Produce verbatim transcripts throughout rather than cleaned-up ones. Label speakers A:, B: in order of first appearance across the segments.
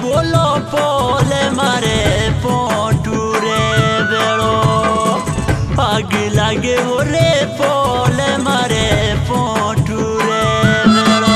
A: बोलो पोले मारे पोटूरे बेड़ो आग लागे हो रे पोले मारे पोटूरे बेड़ो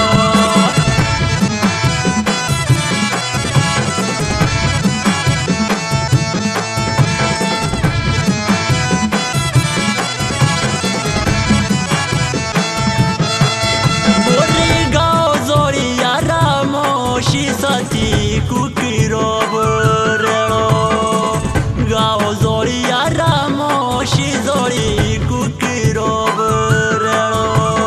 A: बोरी गाँव जोड़िया रामोशी सती कुकिरो बरेड़ो गाँव जोड़िया रामोशी जोड़ी कुकिरो बरेड़ो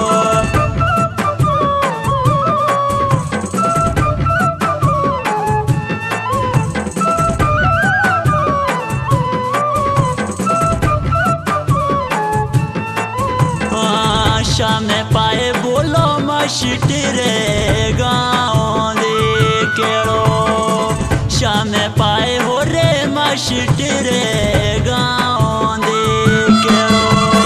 A: आशा में पाए बोलो मशीट रे गाँव दे केड़ो शाम पाए हो रे मशीट रे गाँव दे केड़ो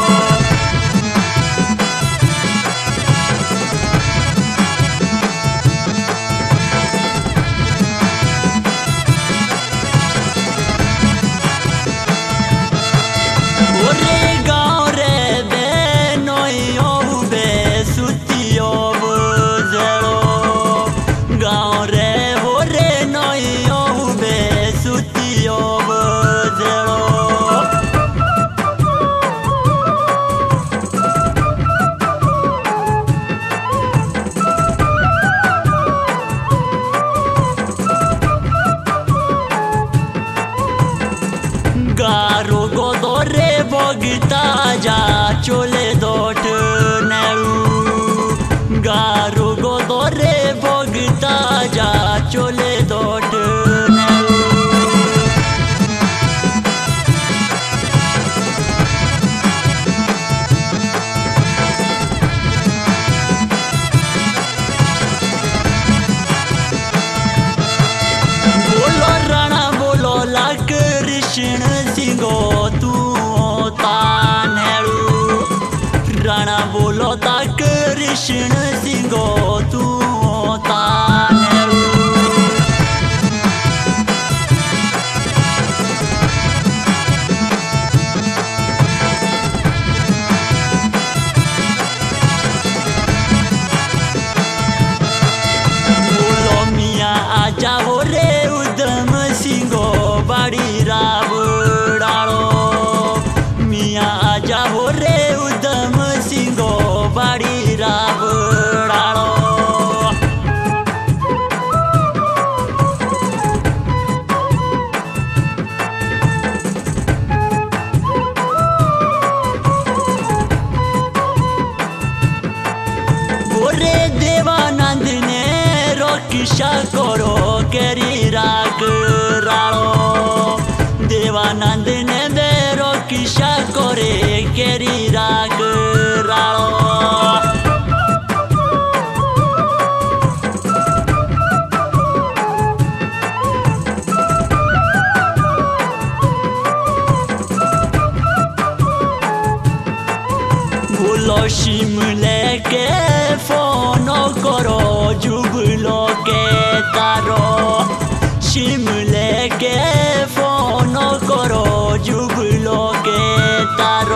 A: ओरे गाँव रे बेनोइयो बे सुतियो बजेड़ो गाँव रे हो रे नोइयो बे सुतियो बजेड़ो गारो गोदोरे बगीता जा चोले दोट नेड़ू गारो गोदोरे बगीता जा चोले दोट नेड़ू बोलो राणा बोलो ला कृष्ण सिंगो तू तानेड़ू राणा बोलो ता कृष्ण सिंगो तू तानेड़ू बोलो मियाँ आजा हो रे उदम सिंगो बाड़ी रावड़ाड़ो मियाँ आजा हो रे उदम सिंगो बाड़ी रावड़ाड़ो ओरे देवानंद ने रोकिशा करो केरी राग राड़ो देवानंद ने बेरो किशा करे केरी राग राड़ो भूलो शिमले के फोन करो जुबलो के तारो शिमले के फोन करो जुबलो के तारो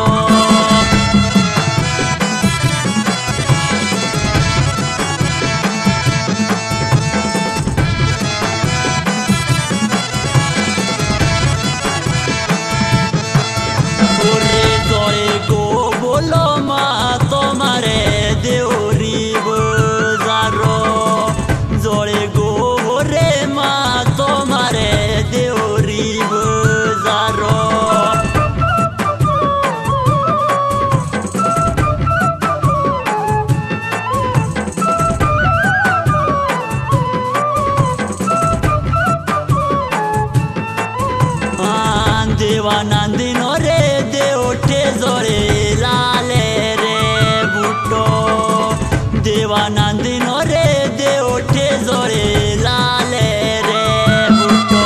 A: ओरे जोड़े गो बोलो माँ तुम्हारे देवरी बजारो जोड़े गो रे माँ तुम्हारे देवरी बजारो देवानंद नो रे देवटे जोड़े लाले रे बूटो देवानंद नो रे देवटे जोड़े लाले रे बूटो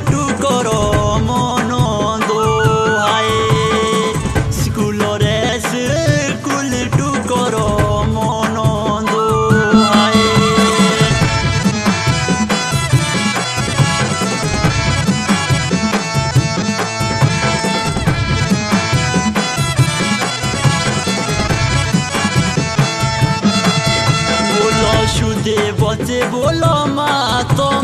A: টুকর মন দোহায় স্কুলরে স্কুল টুকর মন দোহায় সুদে বসে বলো মা তো